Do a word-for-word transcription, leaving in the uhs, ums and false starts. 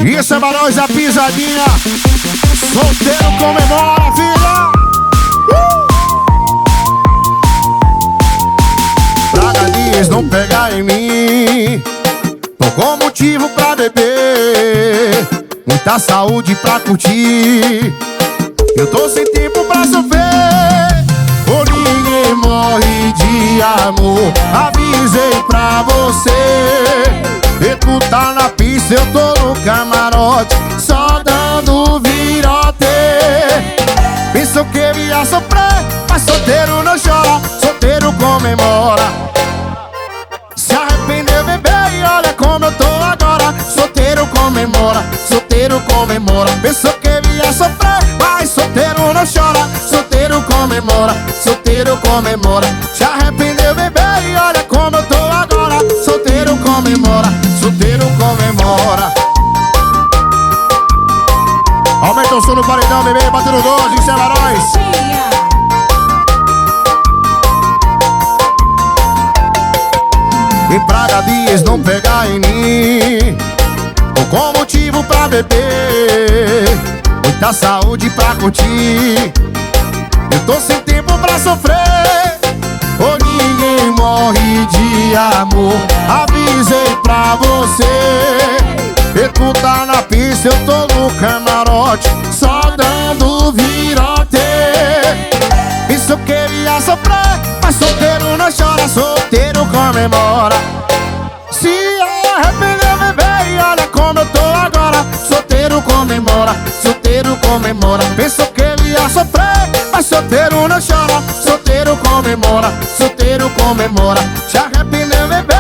Isso é Barões, a pisadinha. Solteiro comemora, filha. uh! Praga dias não pegar em mim. Tô com motivo pra beber, muita saúde pra curtir. Eu tô sem tempo pra sofrer, ou ninguém morre de amor. Avisei pra você, e tu tá na pista, eu tô no camarote, só dando virote. Pensou que eu ia sofrer, mas solteiro não chora, solteiro comemora. Se arrependeu, bebê, e olha como eu tô agora. Solteiro comemora, solteiro comemora. Pensou que eu ia sofrer, mas solteiro não chora, solteiro comemora, solteiro comemora. Se arrependeu, bebê, e olha como eu tô agora. Solteiro comemora, solteiro comemora. Aumenta o som no paredão, bebê, batendo doze, isso é Barões. E praga dias não pegar em mim. Tô com motivo pra beber, muita saúde pra curtir. Eu tô sem tempo pra sofrer, ou ninguém morre de amor. Avisei pra você, e tu tá na pista, eu tô no camarote, só dando virote. Isso que eu ia sofrer, mas solteiro não chora, solteiro comemora. Se arrependeu, bebê, e olha como eu tô agora. Solteiro comemora, solteiro comemora. Pensou que eu ia sofrer, mas solteiro não chora, solteiro comemora, solteiro comemora. Se arrependeu, bebê,